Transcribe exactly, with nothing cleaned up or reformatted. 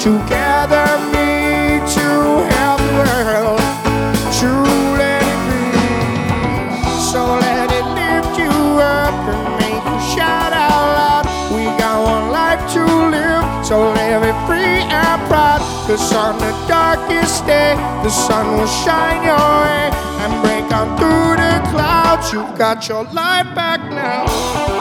together meet to help the world truly free. So let it lift you up and make you shout out loud. We got one life to live, so live it free and proud. 'Cause on the darkest day, the sun will shine your way and break on through the clouds. You got your life back now.